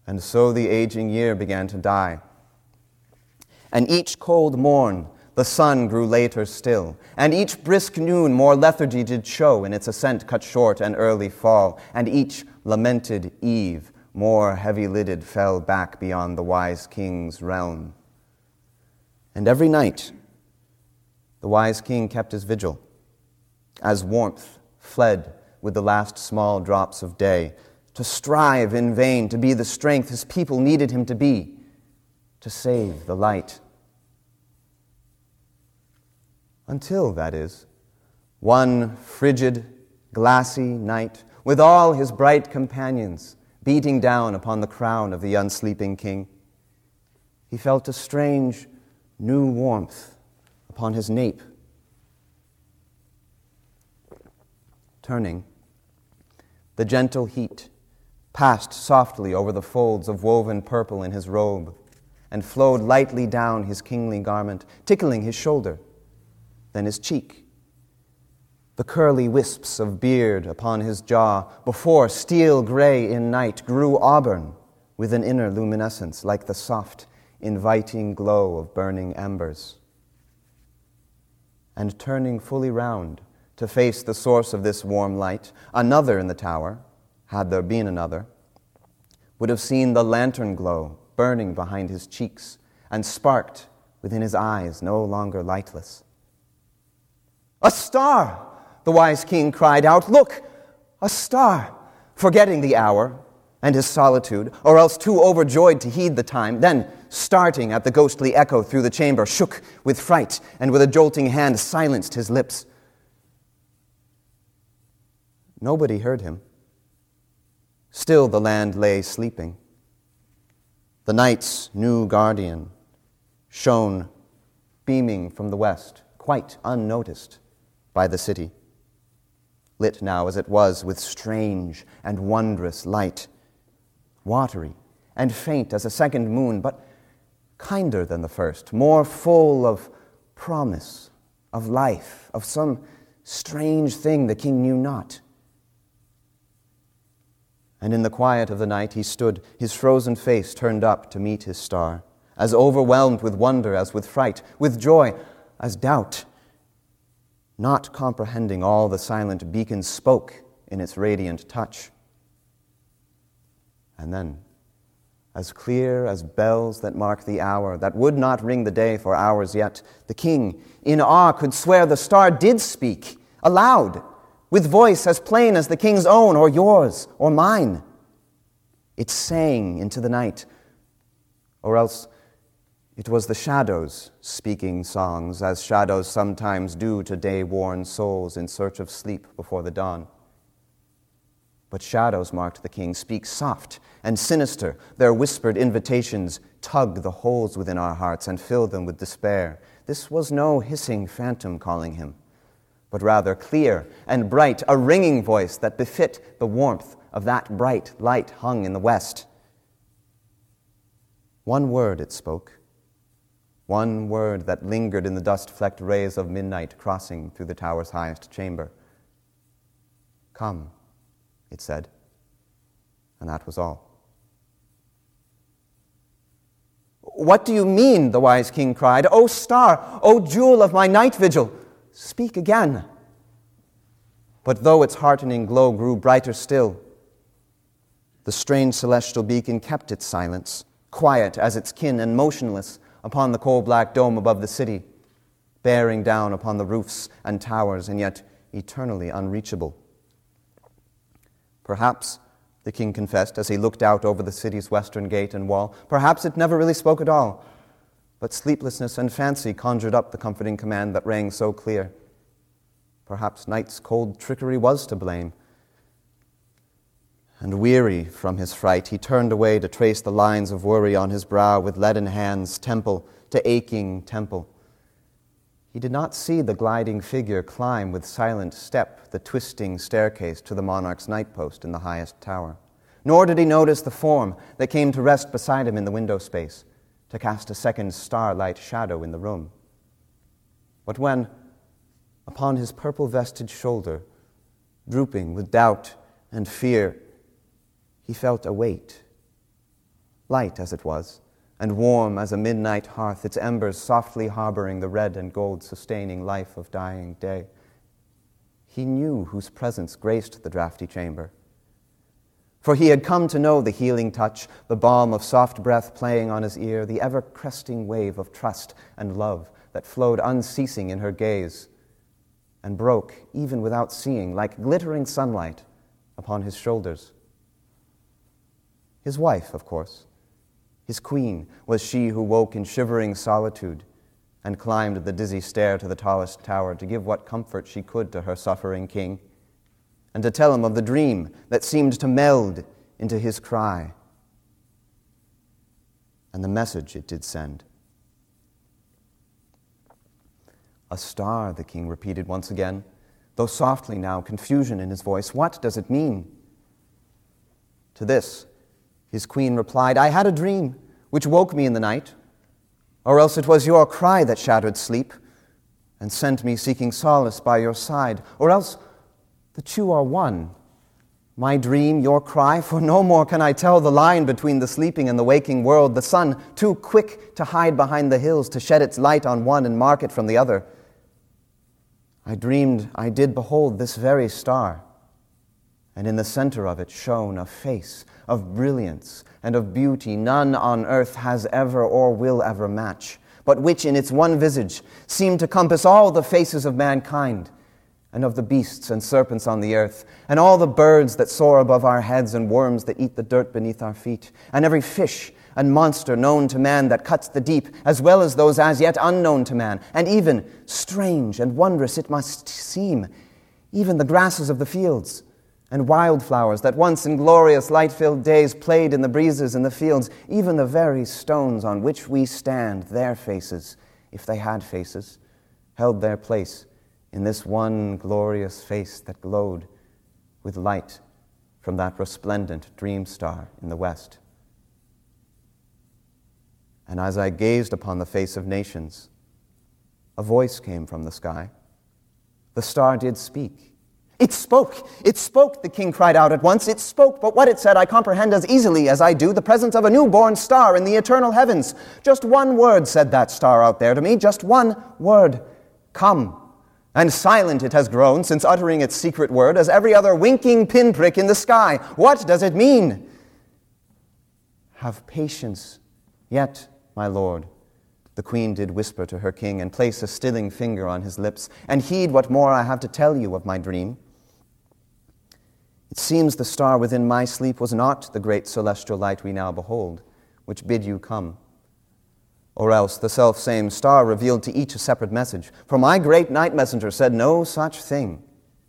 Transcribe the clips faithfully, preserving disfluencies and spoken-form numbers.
And so the aging year began to die. And each cold morn the sun grew later still, and each brisk noon more lethargy did show in its ascent cut short and early fall, and each lamented eve more heavy-lidded fell back beyond the wise king's realm. And every night the wise king kept his vigil, as warmth fled with the last small drops of day, to strive in vain to be the strength his people needed him to be, to save the light. Until, that is, one frigid, glassy night, with all his bright companions beating down upon the crown of the unsleeping king, he felt a strange, new warmth upon his nape. Turning, the gentle heat passed softly over the folds of woven purple in his robe and flowed lightly down his kingly garment, tickling his shoulder, then his cheek. The curly wisps of beard upon his jaw, before steel gray in night, grew auburn with an inner luminescence like the soft, inviting glow of burning embers. And turning fully round to face the source of this warm light, another in the tower, had there been another, would have seen the lantern glow burning behind his cheeks and sparked within his eyes, no longer lightless. "A star!" the wise king cried out. "Look, a star!" Forgetting the hour and his solitude, or else too overjoyed to heed the time, then, starting at the ghostly echo through the chamber, shook with fright and with a jolting hand silenced his lips. Nobody heard him. Still the land lay sleeping. The night's new guardian shone, beaming from the west, quite unnoticed by the city, lit now as it was with strange and wondrous light, watery and faint as a second moon, but kinder than the first, more full of promise, of life, of some strange thing the king knew not. And in the quiet of the night he stood, his frozen face turned up to meet his star, as overwhelmed with wonder as with fright, with joy as doubt, not comprehending all the silent beacon spoke in its radiant touch. And then, as clear as bells that mark the hour, that would not ring the day for hours yet, the king, in awe, could swear the star did speak, aloud, with voice as plain as the king's own, or yours, or mine. It sang into the night, or else it was the shadows speaking songs, as shadows sometimes do to day-worn souls in search of sleep before the dawn. But shadows, marked the king, speak soft and sinister. Their whispered invitations tug the holes within our hearts and fill them with despair. This was no hissing phantom calling him, but rather clear and bright, a ringing voice that befit the warmth of that bright light hung in the west. One word it spoke, one word that lingered in the dust-flecked rays of midnight crossing through the tower's highest chamber. "Come," it said, and that was all. "What do you mean?" the wise king cried. "O star, O jewel of my night vigil, speak again." But though its heartening glow grew brighter still, the strange celestial beacon kept its silence, quiet as its kin and motionless upon the coal-black dome above the city, bearing down upon the roofs and towers, and yet eternally unreachable. Perhaps, the king confessed as he looked out over the city's western gate and wall, perhaps it never really spoke at all, but sleeplessness and fancy conjured up the comforting command that rang so clear. Perhaps night's cold trickery was to blame. And weary from his fright, he turned away to trace the lines of worry on his brow with leaden hands, temple to aching temple. He did not see the gliding figure climb with silent step the twisting staircase to the monarch's night post in the highest tower. Nor did he notice the form that came to rest beside him in the window space, to cast a second starlight shadow in the room. But when, upon his purple-vested shoulder, drooping with doubt and fear, he felt a weight, light as it was, and warm as a midnight hearth, its embers softly harboring the red and gold sustaining life of dying day. He knew whose presence graced the draughty chamber, for he had come to know the healing touch, the balm of soft breath playing on his ear, the ever-cresting wave of trust and love that flowed unceasing in her gaze and broke, even without seeing, like glittering sunlight upon his shoulders. His wife, of course, his queen, was she who woke in shivering solitude and climbed the dizzy stair to the tallest tower to give what comfort she could to her suffering king, and to tell him of the dream that seemed to meld into his cry, and the message it did send. A star, the king repeated once again, though softly now, confusion in his voice. What does it mean? To this, his queen replied, I had a dream which woke me in the night, or else it was your cry that shattered sleep and sent me seeking solace by your side, or else the two are one, my dream, your cry, for no more can I tell the line between the sleeping and the waking world, the sun too quick to hide behind the hills, to shed its light on one and mark it from the other. I dreamed I did behold this very star, and in the center of it shone a face of brilliance and of beauty none on earth has ever or will ever match, but which in its one visage seemed to compass all the faces of mankind, and of the beasts and serpents on the earth, and all the birds that soar above our heads, and worms that eat the dirt beneath our feet, and every fish and monster known to man that cuts the deep, as well as those as yet unknown to man, and even, strange and wondrous it must seem, even the grasses of the fields, and wildflowers that once in glorious light-filled days played in the breezes in the fields, even the very stones on which we stand, their faces, if they had faces, held their place in this one glorious face that glowed with light from that resplendent dream star in the west. And as I gazed upon the face of nations, a voice came from the sky. The star did speak. It spoke! It spoke, the king cried out at once. It spoke, but what it said I comprehend as easily as I do the presence of a newborn star in the eternal heavens. Just one word said that star out there to me, just one word. Come. And silent it has grown since uttering its secret word as every other winking pinprick in the sky. What does it mean? Have patience yet, my lord, the queen did whisper to her king, and place a stilling finger on his lips, and heed what more I have to tell you of my dream. It seems the star within my sleep was not the great celestial light we now behold, which bid you come. Or else the self-same star revealed to each a separate message. For my great night messenger said no such thing.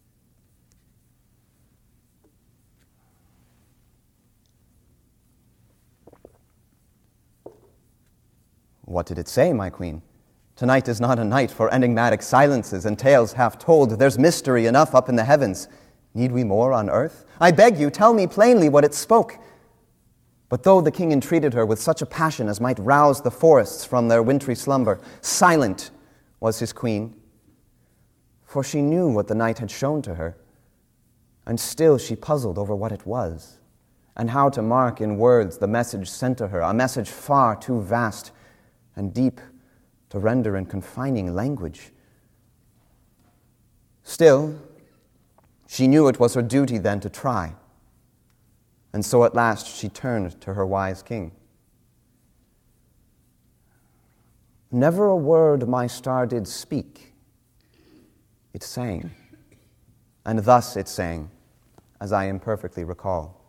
What did it say, my queen? Tonight is not a night for enigmatic silences and tales half told. There's mystery enough up in the heavens. Need we more on earth? I beg you, tell me plainly what it spoke. But though the king entreated her with such a passion as might rouse the forests from their wintry slumber, silent was his queen, for she knew what the night had shown to her, and still she puzzled over what it was, and how to mark in words the message sent to her, a message far too vast and deep to render in confining language. Still, she knew it was her duty then to try. And so at last she turned to her wise king. Never a word my star did speak. It sang, and thus it sang, as I imperfectly recall.